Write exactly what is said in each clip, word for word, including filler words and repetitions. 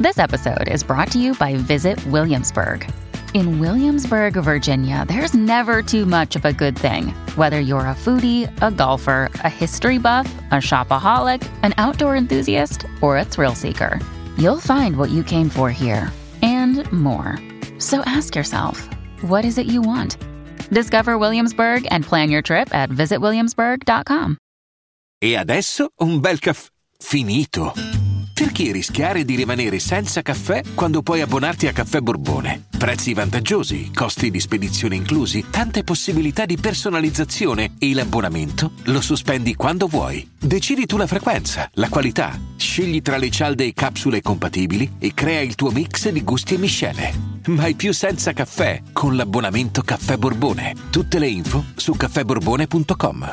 This episode is brought to you by Visit Williamsburg. In Williamsburg, Virginia, there's never too much of a good thing. Whether you're a foodie, a golfer, a history buff, a shopaholic, an outdoor enthusiast, or a thrill seeker, you'll find what you came for here and more. So ask yourself, what is it you want? Discover Williamsburg and plan your trip at visit williamsburg dot com. E adesso un bel caffè finito. Perché rischiare di rimanere senza caffè quando puoi abbonarti a Caffè Borbone? Prezzi vantaggiosi, costi di spedizione inclusi, tante possibilità di personalizzazione e l'abbonamento lo sospendi quando vuoi. Decidi tu la frequenza, la qualità, scegli tra le cialde e capsule compatibili e crea il tuo mix di gusti e miscele. Mai più senza caffè con l'abbonamento Caffè Borbone. Tutte le info su caffè borbone punto com.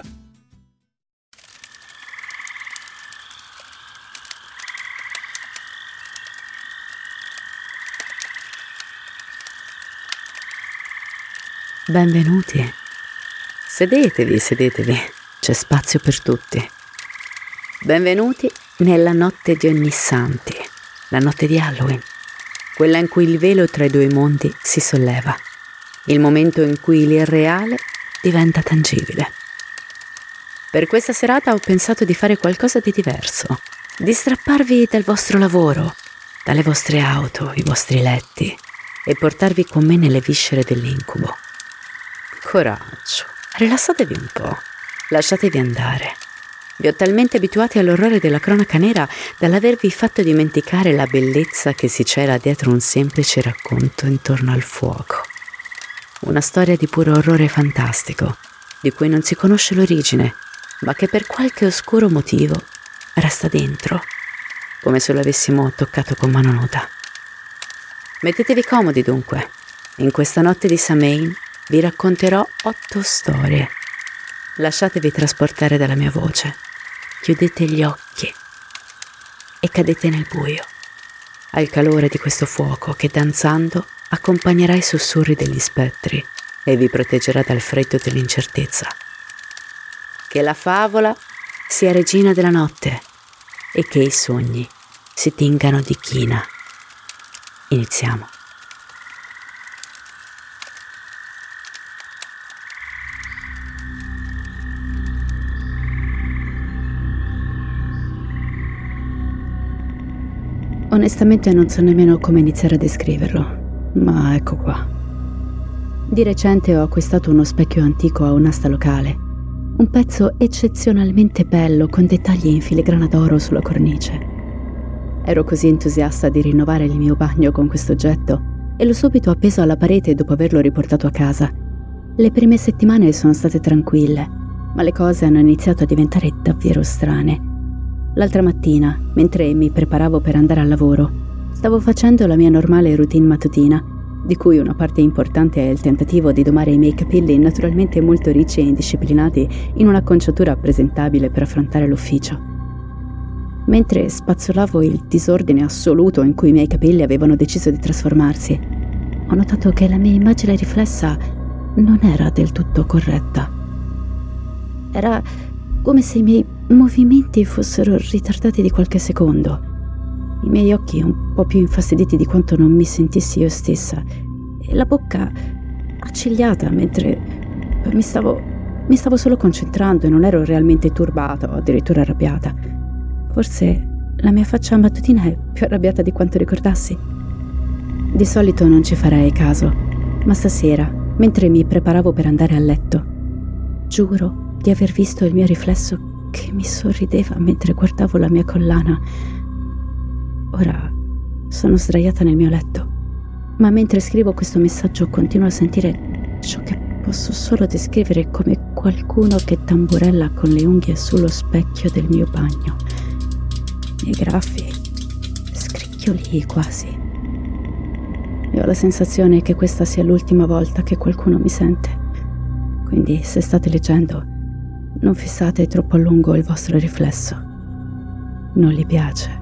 Benvenuti. Sedetevi, sedetevi. C'è spazio per tutti. Benvenuti nella notte di Ognissanti, la notte di Halloween, quella in cui il velo tra i due mondi si solleva, il momento in cui l'irreale diventa tangibile. Per questa serata ho pensato di fare qualcosa di diverso, di strapparvi dal vostro lavoro, dalle vostre auto, i vostri letti e portarvi con me nelle viscere dell'incubo. Coraggio, rilassatevi un po', lasciatevi andare. Vi ho talmente abituati all'orrore della cronaca nera dall'avervi fatto dimenticare la bellezza che si cela dietro un semplice racconto intorno al fuoco. Una storia di puro orrore fantastico, di cui non si conosce l'origine, ma che per qualche oscuro motivo resta dentro, come se lo avessimo toccato con mano nuda. Mettetevi comodi dunque. In questa notte di Samhain vi racconterò otto storie. Lasciatevi trasportare dalla mia voce. Chiudete gli occhi e cadete nel buio, al calore di questo fuoco che danzando accompagnerà i sussurri degli spettri e vi proteggerà dal freddo dell'incertezza. Che la favola sia regina della notte e che i sogni si tingano di china. Iniziamo. Onestamente non so nemmeno come iniziare a descriverlo, ma ecco qua. Di recente ho acquistato uno specchio antico a un'asta locale, un pezzo eccezionalmente bello con dettagli in filigrana d'oro sulla cornice. Ero così entusiasta di rinnovare il mio bagno con questo oggetto e l'ho subito appeso alla parete dopo averlo riportato a casa. Le prime settimane sono state tranquille, ma le cose hanno iniziato a diventare davvero strane. L'altra mattina, mentre mi preparavo per andare al lavoro, stavo facendo la mia normale routine mattutina, di cui una parte importante è il tentativo di domare i miei capelli naturalmente molto ricci e indisciplinati in un'acconciatura presentabile per affrontare l'ufficio. Mentre spazzolavo il disordine assoluto in cui i miei capelli avevano deciso di trasformarsi, ho notato che la mia immagine riflessa non era del tutto corretta. Era come se i miei movimenti fossero ritardati di qualche secondo, i miei occhi un po' più infastiditi di quanto non mi sentissi io stessa e la bocca accigliata mentre mi stavo, mi stavo solo concentrando e non ero realmente turbata o addirittura arrabbiata. Forse la mia faccia mattutina è più arrabbiata di quanto ricordassi. Di solito non ci farei caso, ma stasera, mentre mi preparavo per andare a letto, giuro di aver visto il mio riflesso che mi sorrideva mentre guardavo la mia collana. Ora sono sdraiata nel mio letto, ma mentre scrivo questo messaggio continuo a sentire ciò che posso solo descrivere come qualcuno che tamburella con le unghie sullo specchio del mio bagno. I graffi, scricchioli quasi. E ho la sensazione che questa sia l'ultima volta che qualcuno mi sente. Quindi, se state leggendo, non fissate troppo a lungo il vostro riflesso. Non gli piace.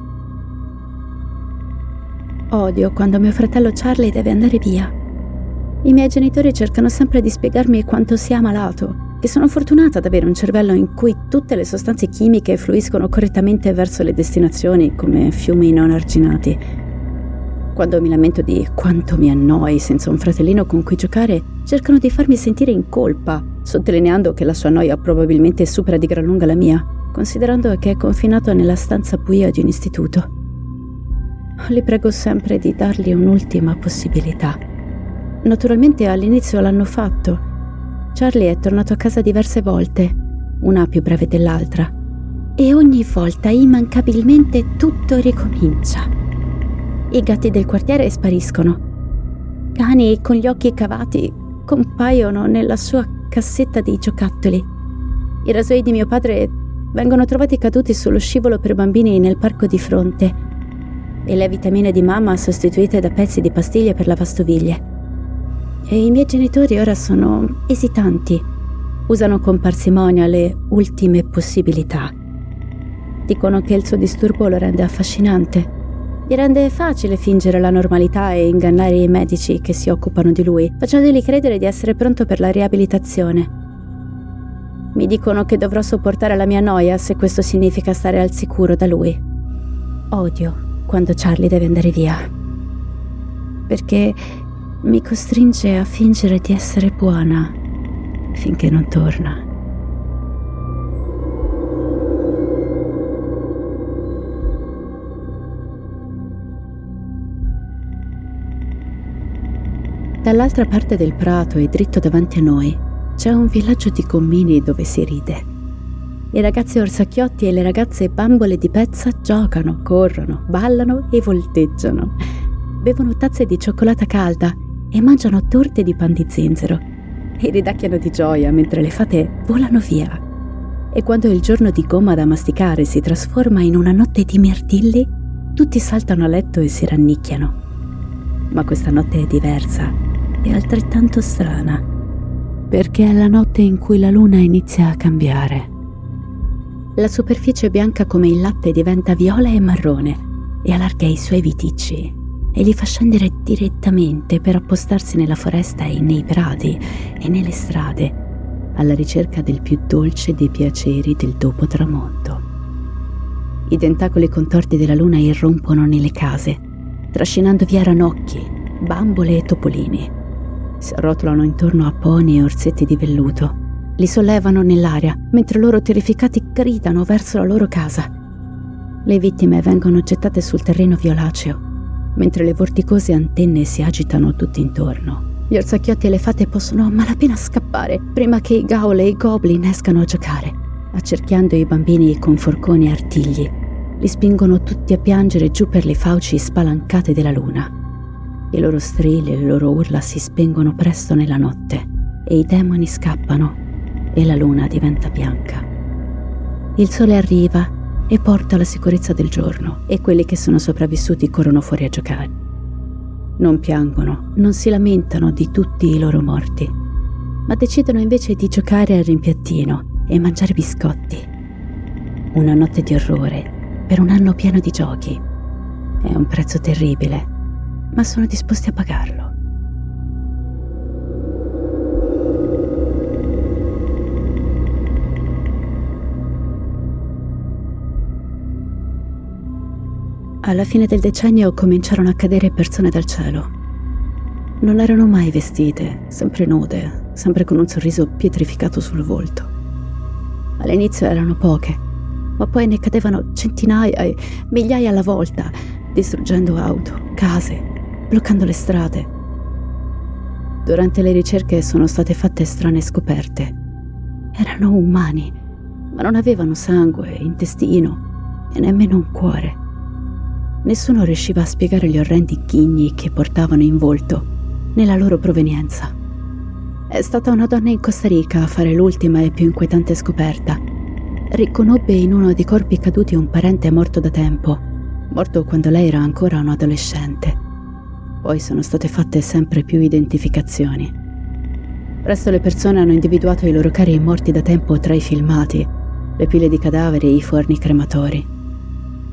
Odio quando mio fratello Charlie deve andare via. I miei genitori cercano sempre di spiegarmi quanto sia malato, che sono fortunata ad avere un cervello in cui tutte le sostanze chimiche fluiscono correttamente verso le destinazioni come fiumi non arginati. Quando mi lamento di quanto mi annoi senza un fratellino con cui giocare, cercano di farmi sentire in colpa, sottolineando che la sua noia probabilmente supera di gran lunga la mia, considerando che è confinato nella stanza buia di un istituto. Li prego sempre di dargli un'ultima possibilità. Naturalmente all'inizio l'hanno fatto. Charlie è tornato a casa diverse volte, una più breve dell'altra, e ogni volta immancabilmente tutto ricomincia. I gatti del quartiere spariscono. Cani con gli occhi cavati compaiono nella sua cassetta dei giocattoli. I rasoi di mio padre vengono trovati caduti sullo scivolo per bambini nel parco di fronte e le vitamine di mamma sostituite da pezzi di pastiglie per lavastoviglie. E i miei genitori ora sono esitanti, usano con parsimonia le ultime possibilità. Dicono che il suo disturbo lo rende affascinante. Gli rende facile fingere la normalità e ingannare i medici che si occupano di lui, facendogli credere di essere pronto per la riabilitazione. Mi dicono che dovrò sopportare la mia noia se questo significa stare al sicuro da lui. Odio quando Charlie deve andare via, perché mi costringe a fingere di essere buona finché non torna. Dall'altra parte del prato e dritto davanti a noi c'è un villaggio di gommini dove si ride. I ragazzi orsacchiotti e le ragazze bambole di pezza giocano, corrono, ballano e volteggiano. Bevono tazze di cioccolata calda e mangiano torte di pan di zenzero e ridacchiano di gioia mentre le fate volano via. E quando il giorno di gomma da masticare si trasforma in una notte di mirtilli, tutti saltano a letto e si rannicchiano. Ma questa notte è diversa e altrettanto strana, perché è la notte in cui la luna inizia a cambiare. La superficie bianca come il latte diventa viola e marrone e allarga i suoi viticci e li fa scendere direttamente per appostarsi nella foresta e nei prati e nelle strade, alla ricerca del più dolce dei piaceri del dopo tramonto. I tentacoli contorti della luna irrompono nelle case, trascinando via ranocchi, bambole e topolini. Si arrotolano intorno a poni e orsetti di velluto. Li sollevano nell'aria, mentre loro terrificati gridano verso la loro casa. Le vittime vengono gettate sul terreno violaceo, mentre le vorticose antenne si agitano tutti intorno. Gli orsacchiotti e le fate possono a malapena scappare prima che i ghoul e i goblin escano a giocare, accerchiando i bambini con forconi e artigli. Li spingono tutti a piangere giù per le fauci spalancate della luna. I loro strilli e le loro urla si spengono presto nella notte e i demoni scappano e la luna diventa bianca. Il sole arriva e porta la sicurezza del giorno e quelli che sono sopravvissuti corrono fuori a giocare. Non piangono, non si lamentano di tutti i loro morti, ma decidono invece di giocare al rimpiattino e mangiare biscotti. Una notte di orrore per un anno pieno di giochi. È un prezzo terribile, ma sono disposti a pagarlo. Alla fine del decennio cominciarono a cadere persone dal cielo. Non erano mai vestite, sempre nude, sempre con un sorriso pietrificato sul volto. All'inizio erano poche, ma poi ne cadevano centinaia e migliaia alla volta, distruggendo auto, case, bloccando le strade. Durante le ricerche sono state fatte strane scoperte. Erano umani, ma non avevano sangue, intestino e nemmeno un cuore. Nessuno riusciva a spiegare gli orrendi ghigni che portavano in volto, né la loro provenienza. È stata una donna in Costa Rica a fare l'ultima e più inquietante scoperta. Riconobbe in uno dei corpi caduti un parente morto da tempo, morto quando lei era ancora un adolescente. Poi sono state fatte sempre più identificazioni. Presto le persone hanno individuato i loro cari morti da tempo tra i filmati, le pile di cadaveri e i forni crematori.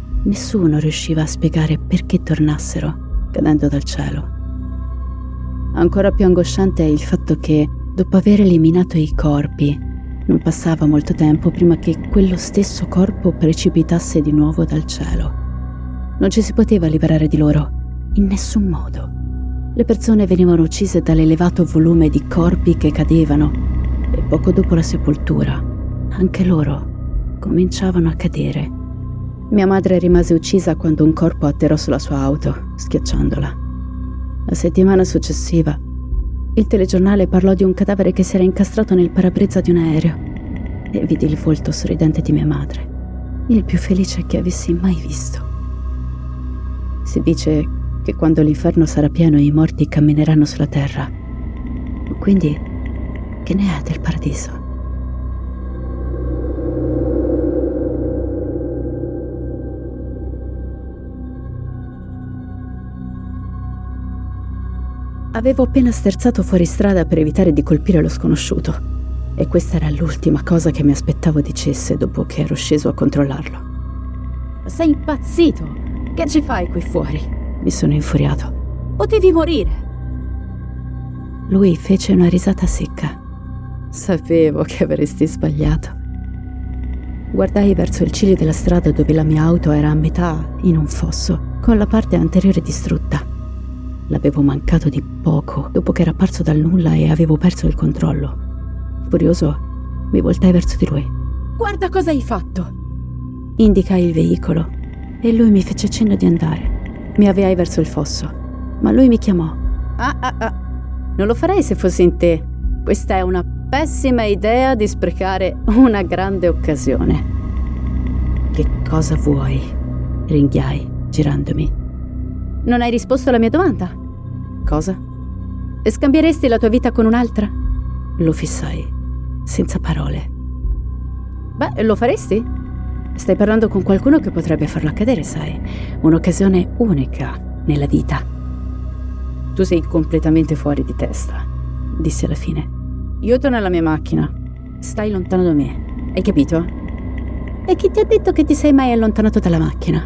Nessuno riusciva a spiegare perché tornassero, cadendo dal cielo. Ancora più angosciante è il fatto che, dopo aver eliminato i corpi, non passava molto tempo prima che quello stesso corpo precipitasse di nuovo dal cielo. Non ci si poteva liberare di loro, in nessun modo. Le persone venivano uccise dall'elevato volume di corpi che cadevano e poco dopo la sepoltura, anche loro cominciavano a cadere. Mia madre rimase uccisa quando un corpo atterrò sulla sua auto, schiacciandola. La settimana successiva, il telegiornale parlò di un cadavere che si era incastrato nel parabrezza di un aereo e vidi il volto sorridente di mia madre, il più felice che avessi mai visto. Si dice che quando l'inferno sarà pieno i morti cammineranno sulla terra. Quindi, che ne è del paradiso? Avevo appena sterzato fuori strada per evitare di colpire lo sconosciuto, e questa era l'ultima cosa che mi aspettavo dicesse dopo che ero sceso a controllarlo. Sei impazzito? Che ci fai qui fuori? Mi sono infuriato. Potevi morire! Lui fece una risata secca. Sapevo che avresti sbagliato. Guardai verso il ciglio della strada dove la mia auto era a metà in un fosso, con la parte anteriore distrutta. L'avevo mancato di poco dopo che era apparso dal nulla e avevo perso il controllo. Furioso, mi voltai verso di lui. Guarda cosa hai fatto! Indicai il veicolo e lui mi fece cenno di andare. Mi avviai verso il fosso, ma lui mi chiamò. Ah ah ah, non lo farei se fossi in te. Questa è una pessima idea di sprecare una grande occasione. Che cosa vuoi? Ringhiai, girandomi. Non hai risposto alla mia domanda. Cosa? Scambieresti la tua vita con un'altra? Lo fissai, senza parole. Beh, lo faresti? Stai parlando con qualcuno che potrebbe farlo accadere, sai. Un'occasione unica nella vita. Tu sei completamente fuori di testa, disse alla fine. Io torno alla mia macchina. Stai lontano da me. Hai capito? E chi ti ha detto che ti sei mai allontanato dalla macchina?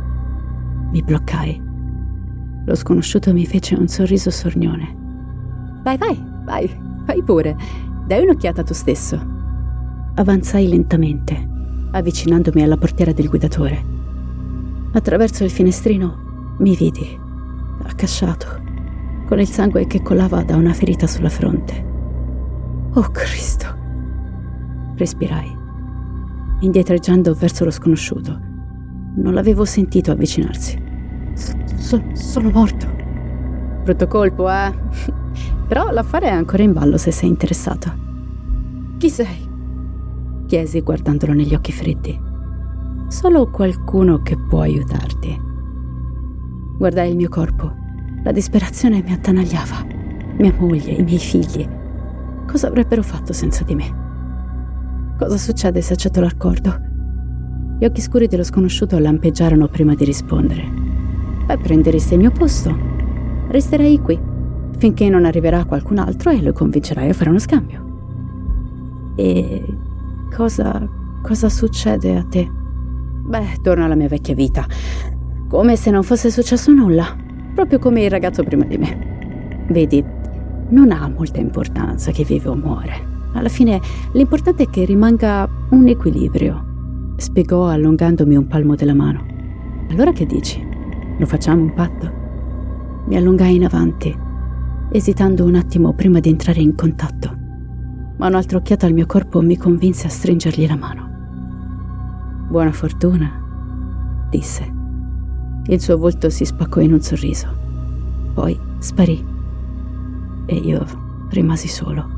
Mi bloccai. Lo sconosciuto mi fece un sorriso sornione. Vai, vai, vai, vai pure. Dai un'occhiata tu stesso. Avanzai lentamente, avvicinandomi alla portiera del guidatore. Attraverso il finestrino mi vidi, accasciato, con il sangue che colava da una ferita sulla fronte. Oh Cristo! Respirai, indietreggiando verso lo sconosciuto. Non l'avevo sentito avvicinarsi. So, sono morto. Brutto colpo, eh? Però l'affare è ancora in ballo se sei interessato. Chi sei? Chiesi guardandolo negli occhi freddi. Solo qualcuno che può aiutarti. Guardai il mio corpo. La disperazione mi attanagliava. Mia moglie, i miei figli. Cosa avrebbero fatto senza di me? Cosa succede se accetto l'accordo? Gli occhi scuri dello sconosciuto lampeggiarono prima di rispondere. Beh, prenderesti il mio posto. Resterai qui, finché non arriverà qualcun altro e lo convincerai a fare uno scambio. E cosa... cosa succede a te? Beh, torno alla mia vecchia vita. Come se non fosse successo nulla. Proprio come il ragazzo prima di me. Vedi, non ha molta importanza chi vive o muore. Alla fine, l'importante è che rimanga un equilibrio, spiegò allungandomi un palmo della mano. Allora che dici? Lo facciamo un patto? Mi allungai in avanti, esitando un attimo prima di entrare in contatto, ma un'altra occhiata al mio corpo mi convinse a stringergli la mano. Buona fortuna, disse. Il suo volto si spaccò in un sorriso, poi sparì e io rimasi solo.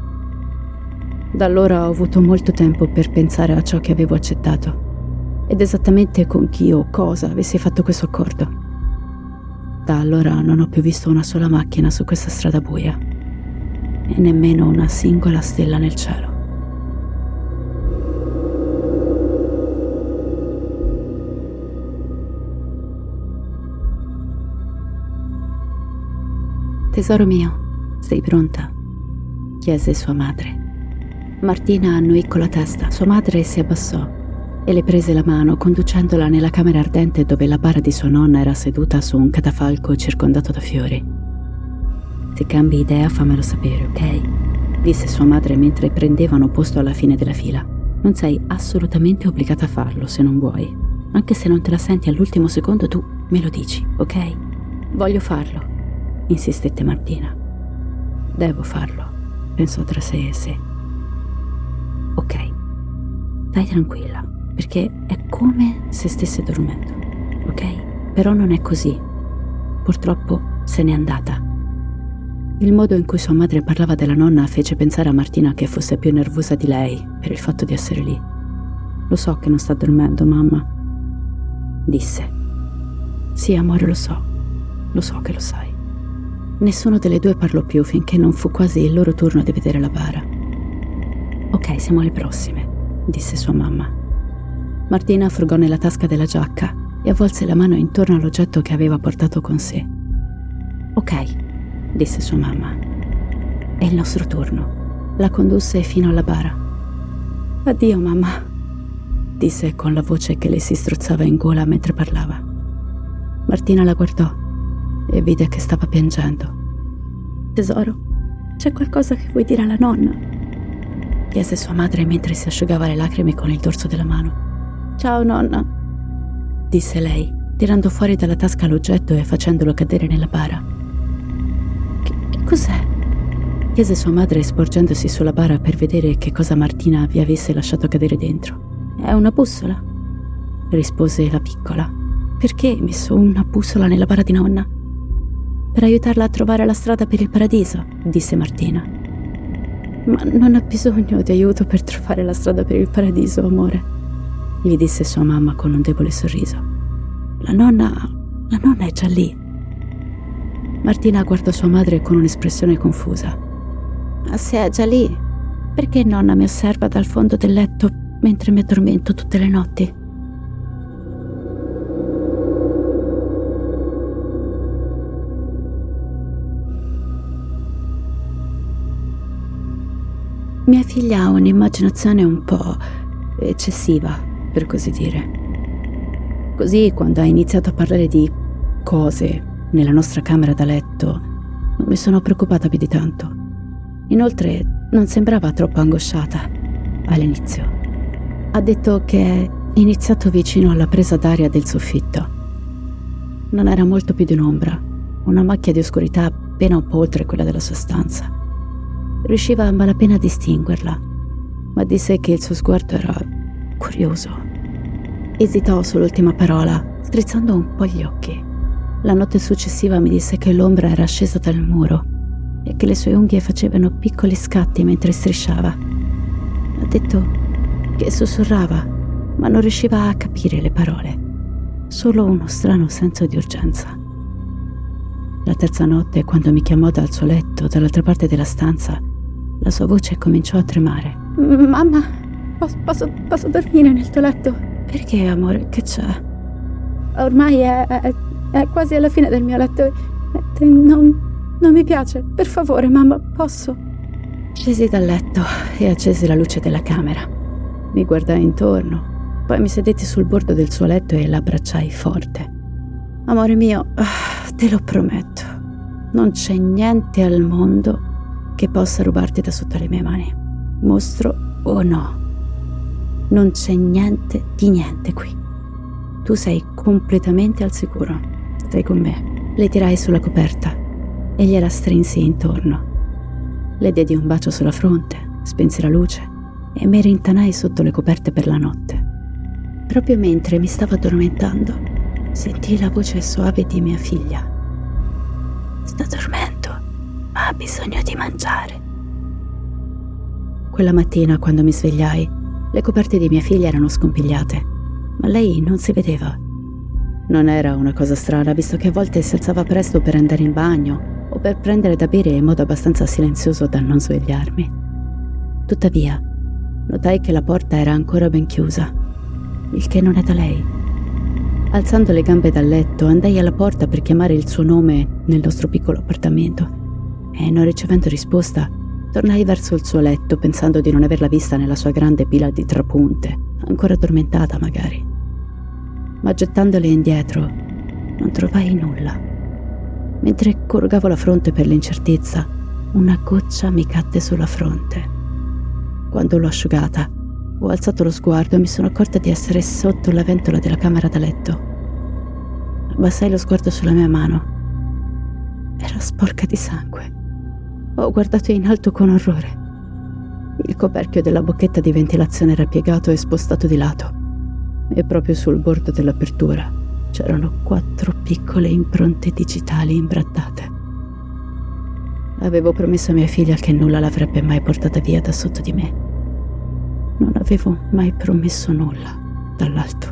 Da allora ho avuto molto tempo per pensare a ciò che avevo accettato ed esattamente con chi o cosa avessi fatto questo accordo. Da allora non ho più visto una sola macchina su questa strada buia e nemmeno una singola stella nel cielo. Tesoro mio, sei pronta? Chiese sua madre. Martina annuì con la testa. Sua madre si abbassò e le prese la mano conducendola nella camera ardente dove la bara di sua nonna era seduta su un catafalco circondato da fiori. Se cambi idea fammelo sapere, ok? Disse sua madre mentre prendevano posto alla fine della fila. Non sei assolutamente obbligata a farlo se non vuoi. Anche se non te la senti all'ultimo secondo, tu me lo dici, ok? Voglio farlo, insistette Martina. Devo farlo, pensò tra sé e sé. Ok, stai tranquilla, perché è come se stesse dormendo, ok? Però non è così. Purtroppo se n'è andata. Il modo in cui sua madre parlava della nonna fece pensare a Martina che fosse più nervosa di lei per il fatto di essere lì. Lo so che non sta dormendo, mamma, disse. Sì, amore, lo so. Lo so che lo sai. Nessuna delle due parlò più finché non fu quasi il loro turno di vedere la bara. Ok, siamo alle prossime, disse sua mamma. Martina frugò nella tasca della giacca e avvolse la mano intorno all'oggetto che aveva portato con sé. Ok, disse sua mamma. È il nostro turno. La condusse fino alla bara. Addio, mamma, disse con la voce che le si strozzava in gola mentre parlava. Martina la guardò e vide che stava piangendo. Tesoro, c'è qualcosa che vuoi dire alla nonna? Chiese sua madre mentre si asciugava le lacrime con il dorso della mano. Ciao, nonna, disse lei, tirando fuori dalla tasca l'oggetto e facendolo cadere nella bara. Che, che cos'è? Chiese sua madre sporgendosi sulla bara per vedere che cosa Martina vi avesse lasciato cadere dentro. È una bussola, rispose la piccola. Perché hai messo una bussola nella bara di nonna? Per aiutarla a trovare la strada per il paradiso, disse Martina. Ma non ha bisogno di aiuto per trovare la strada per il paradiso, amore, gli disse sua mamma con un debole sorriso. La nonna, la nonna è già lì. Martina guardò sua madre con un'espressione confusa. Ma se è già lì, perché nonna mi osserva dal fondo del letto mentre mi addormento tutte le notti? Mia figlia ha un'immaginazione un po' eccessiva, per così dire. Così, quando ha iniziato a parlare di cose nella nostra camera da letto, non mi sono preoccupata più di tanto. Inoltre, non sembrava troppo angosciata all'inizio. Ha detto che è iniziato vicino alla presa d'aria del soffitto. Non era molto più di un'ombra, una macchia di oscurità appena un po' oltre quella della sua stanza. Riusciva a malapena a distinguerla, ma disse che il suo sguardo era curioso. Esitò sull'ultima parola, strizzando un po' gli occhi. La notte successiva mi disse che l'ombra era scesa dal muro e che le sue unghie facevano piccoli scatti mentre strisciava. Ha detto che sussurrava, ma non riusciva a capire le parole, solo uno strano senso di urgenza. La terza notte, quando mi chiamò dal suo letto, dall'altra parte della stanza, la sua voce cominciò a tremare. Mamma, posso, posso, posso dormire nel tuo letto? Perché, amore, che c'è? Ormai è, è, è quasi alla fine del mio letto. Non, non mi piace. Per favore, mamma, posso? Scesi dal letto e accesi la luce della camera. Mi guardai intorno, poi mi sedetti sul bordo del suo letto e l'abbracciai forte. Amore mio, te lo prometto, non c'è niente al mondo che possa rubarti da sotto le mie mani, mostro o no. Non c'è niente di niente qui. Tu sei completamente al sicuro. Stai con me. Le tirai sulla coperta e gliela strinsi intorno. Le diedi un bacio sulla fronte, spensi la luce e mi rintanai sotto le coperte per la notte. Proprio mentre mi stavo addormentando, sentii la voce soave di mia figlia. Sta dormendo, ma ha bisogno di mangiare. Quella mattina, quando mi svegliai, le coperte di mia figlia erano scompigliate, ma lei non si vedeva. Non era una cosa strana, visto che a volte si alzava presto per andare in bagno o per prendere da bere in modo abbastanza silenzioso da non svegliarmi. Tuttavia, notai che la porta era ancora ben chiusa, il che non è da lei. Alzando le gambe dal letto, andai alla porta per chiamare il suo nome nel nostro piccolo appartamento e, non ricevendo risposta, tornai verso il suo letto pensando di non averla vista nella sua grande pila di trapunte, ancora addormentata magari. Ma gettandole indietro, non trovai nulla. Mentre corrugavo la fronte per l'incertezza, una goccia mi cadde sulla fronte. Quando l'ho asciugata, ho alzato lo sguardo e mi sono accorta di essere sotto la ventola della camera da letto. Abbassai lo sguardo sulla mia mano. Era sporca di sangue. Ho guardato in alto con orrore. Il coperchio della bocchetta di ventilazione era piegato e spostato di lato, e proprio sul bordo dell'apertura c'erano quattro piccole impronte digitali imbrattate. Avevo promesso a mia figlia che nulla l'avrebbe mai portata via da sotto di me. Non avevo mai promesso nulla dall'alto.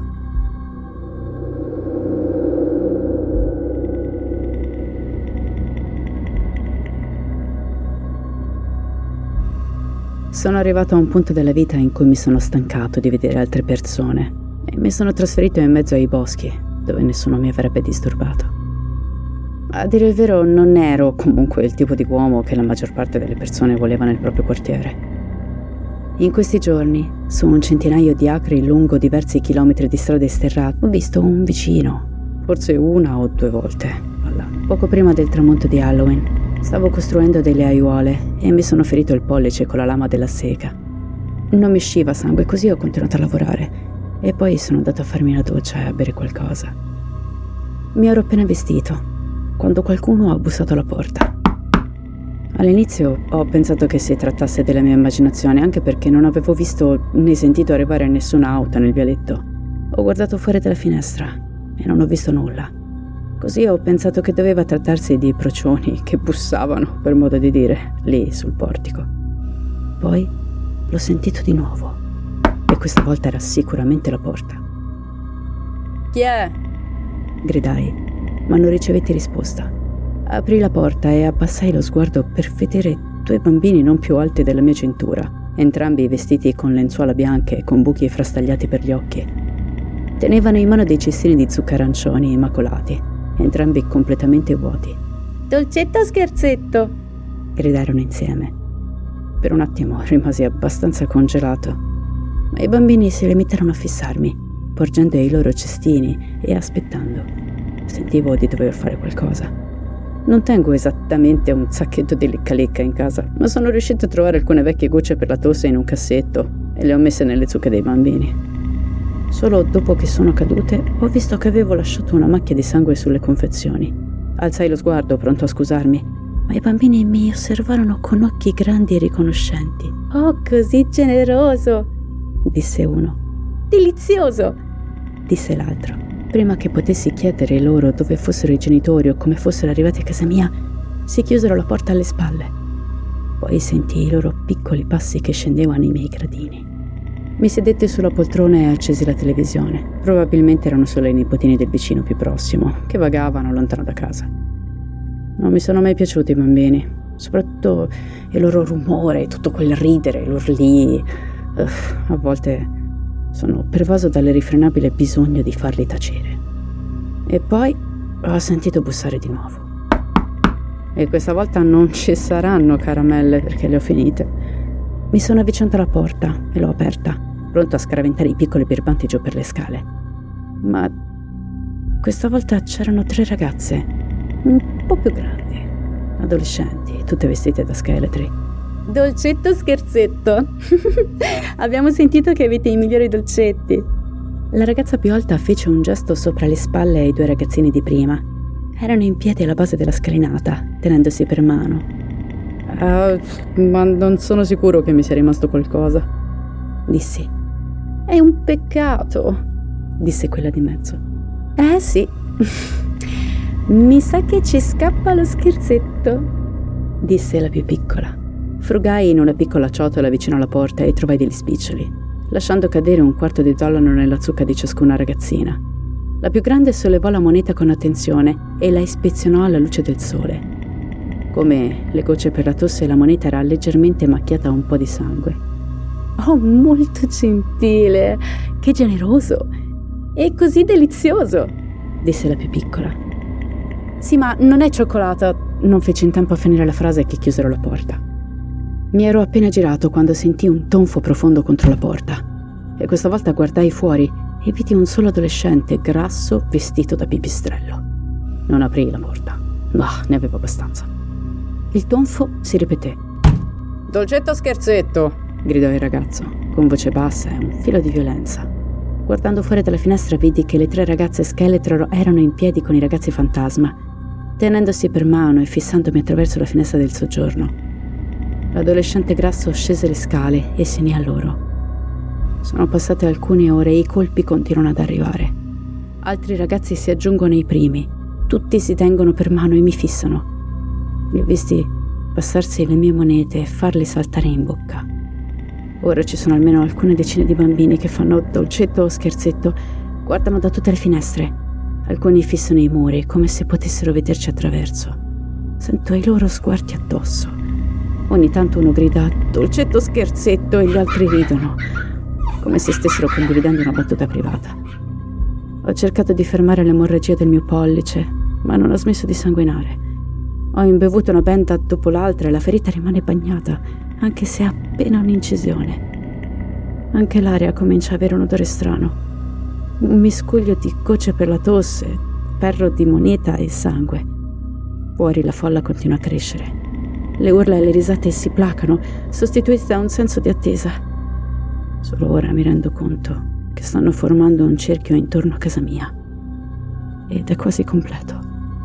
Sono arrivato a un punto della vita in cui mi sono stancato di vedere altre persone e mi sono trasferito in mezzo ai boschi, dove nessuno mi avrebbe disturbato. A dire il vero, non ero comunque il tipo di uomo che la maggior parte delle persone voleva nel proprio quartiere. In questi giorni, su un centinaio di acri lungo diversi chilometri di strade sterrate, ho visto un vicino, forse una o due volte, all'anno. Poco prima del tramonto di Halloween, stavo costruendo delle aiuole e mi sono ferito il pollice con la lama della sega. Non mi usciva sangue, così ho continuato a lavorare e poi sono andato a farmi una doccia e a bere qualcosa. Mi ero appena vestito quando qualcuno ha bussato alla porta. All'inizio ho pensato che si trattasse della mia immaginazione, anche perché non avevo visto né sentito arrivare nessuna auto nel vialetto. Ho guardato fuori dalla finestra e non ho visto nulla. Così ho pensato che doveva trattarsi di procioni che bussavano, per modo di dire, lì sul portico. Poi l'ho sentito di nuovo e questa volta era sicuramente la porta. «Chi è?» gridai, ma non ricevetti risposta. Aprì la porta e abbassai lo sguardo per vedere due bambini non più alti della mia cintura, entrambi vestiti con lenzuola bianche e con buchi frastagliati per gli occhi. Tenevano in mano dei cestini di zucche arancioni immacolati, entrambi completamente vuoti. «Dolcetto o scherzetto?» gridarono insieme. Per un attimo rimasi abbastanza congelato, ma i bambini si limitarono a fissarmi, porgendo i loro cestini e aspettando. Sentivo di dover fare qualcosa. Non tengo esattamente un sacchetto di lecca-lecca in casa, ma sono riuscito a trovare alcune vecchie gocce per la tosse in un cassetto e le ho messe nelle zucche dei bambini. Solo dopo che sono cadute ho visto che avevo lasciato una macchia di sangue sulle confezioni. Alzai lo sguardo, pronto a scusarmi, ma i bambini mi osservarono con occhi grandi e riconoscenti. «Oh, così generoso!» disse uno. «Delizioso!» disse l'altro. Prima che potessi chiedere loro dove fossero i genitori o come fossero arrivati a casa mia, si chiusero la porta alle spalle. Poi sentii i loro piccoli passi che scendevano i miei gradini. Mi sedetti sulla poltrona e accesi la televisione. Probabilmente erano solo i nipotini del vicino più prossimo, che vagavano lontano da casa. Non mi sono mai piaciuti i bambini, soprattutto il loro rumore, tutto quel ridere, l'urlì. Uff, a volte sono pervaso dall'irrefrenabile bisogno di farli tacere. E poi ho sentito bussare di nuovo. E questa volta non ci saranno caramelle perché le ho finite. Mi sono avvicinata alla porta e l'ho aperta, pronto a scaraventare i piccoli birbanti giù per le scale. Ma questa volta c'erano tre ragazze, un po' più grandi, adolescenti, tutte vestite da scheletri. «Dolcetto o scherzetto?» «Abbiamo sentito che avete i migliori dolcetti!» La ragazza più alta fece un gesto sopra le spalle ai due ragazzini di prima. Erano in piedi alla base della scalinata, tenendosi per mano. Uh, ma non sono sicuro che mi sia rimasto qualcosa, dissi. «È un peccato», disse quella di mezzo. «Eh sì, mi sa che ci scappa lo scherzetto», disse la più piccola. Frugai in una piccola ciotola vicino alla porta e trovai degli spiccioli, lasciando cadere un quarto di dollaro nella zucca di ciascuna ragazzina. La più grande sollevò la moneta con attenzione e la ispezionò alla luce del sole. Come le gocce per la tosse, la moneta era leggermente macchiata a un po' di sangue. «Oh, molto gentile! Che generoso! E così delizioso!» disse la più piccola. «Sì, ma non è cioccolata», non feci in tempo a finire la frase che chiusero la porta. Mi ero appena girato quando sentii un tonfo profondo contro la porta e questa volta guardai fuori e vidi un solo adolescente grasso vestito da pipistrello. Non aprii la porta. Bah, ne avevo abbastanza. Il tonfo si ripeté. «Dolcetto scherzetto!» gridò il ragazzo, con voce bassa e un filo di violenza. Guardando fuori dalla finestra vidi che le tre ragazze scheletro erano in piedi con i ragazzi fantasma, tenendosi per mano e fissandomi attraverso la finestra del soggiorno. L'adolescente grasso scese le scale e si unì a loro. Sono passate alcune ore e i colpi continuano ad arrivare. Altri ragazzi si aggiungono ai primi. Tutti si tengono per mano e mi fissano. Li ho visti passarsi le mie monete e farle saltare in bocca. Ora ci sono almeno alcune decine di bambini che fanno dolcetto o scherzetto, guardano da tutte le finestre. Alcuni fissano i muri come se potessero vederci attraverso. Sento i loro sguardi addosso. Ogni tanto uno grida dolcetto scherzetto e gli altri ridono, come se stessero condividendo una battuta privata. Ho cercato di fermare l'emorragia del mio pollice, ma non ha smesso di sanguinare. Ho imbevuto una benda dopo l'altra e la ferita rimane bagnata, anche se ha appena un'incisione. Anche l'aria comincia a avere un odore strano. Un miscuglio di gocce per la tosse, ferro di moneta e sangue. Fuori la folla continua a crescere. Le urla e le risate si placano, sostituite da un senso di attesa. Solo ora mi rendo conto che stanno formando un cerchio intorno a casa mia. Ed è quasi completo.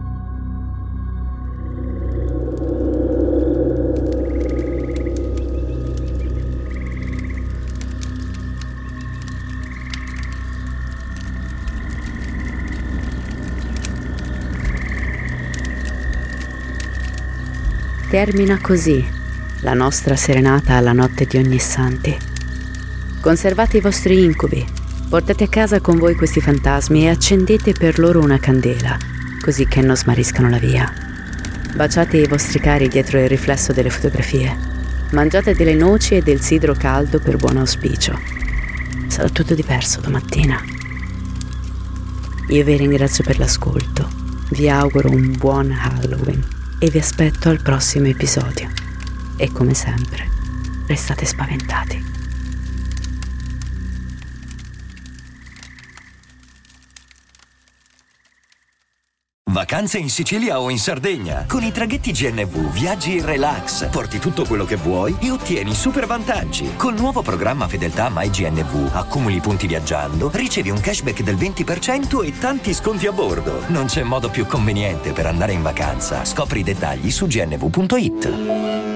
Termina così la nostra serenata alla notte di Ognissanti. Conservate i vostri incubi, portate a casa con voi questi fantasmi e accendete per loro una candela, così che non smariscano la via. Baciate i vostri cari dietro il riflesso delle fotografie. Mangiate delle noci e del sidro caldo per buon auspicio. Sarà tutto diverso domattina. Io vi ringrazio per l'ascolto, vi auguro un buon Halloween e vi aspetto al prossimo episodio. E come sempre, restate spaventati. Vacanze in Sicilia o in Sardegna. Con i traghetti G N V viaggi in relax, porti tutto quello che vuoi e ottieni super vantaggi. Col nuovo programma Fedeltà MyGNV accumuli punti viaggiando, ricevi un cashback del venti per cento e tanti sconti a bordo. Non c'è modo più conveniente per andare in vacanza. Scopri i dettagli su gnv punto it.